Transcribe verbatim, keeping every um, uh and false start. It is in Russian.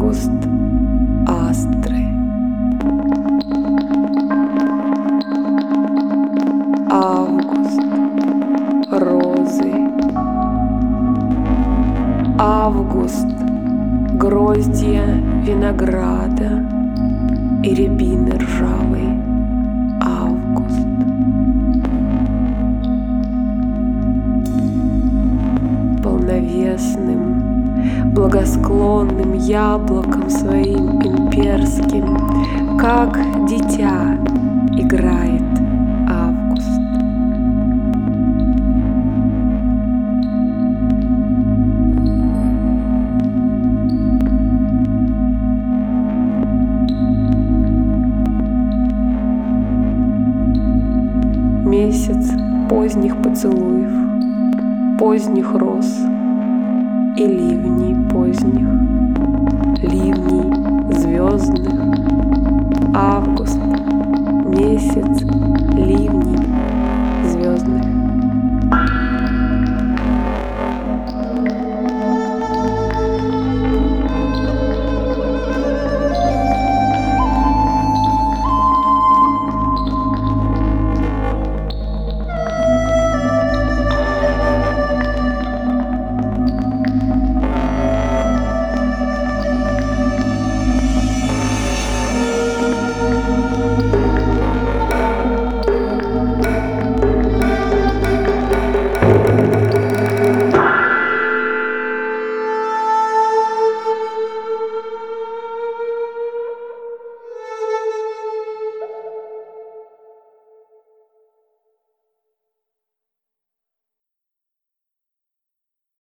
Август астры. Август розы. Август гроздья винограда и рябины ржавой. Август. Полновесным, благосклонным яблоком своим имперским, как дитя играет август. Месяц поздних поцелуев, поздних роз и ливней поздних, ливней звездных. Август, месяц ливней звездных.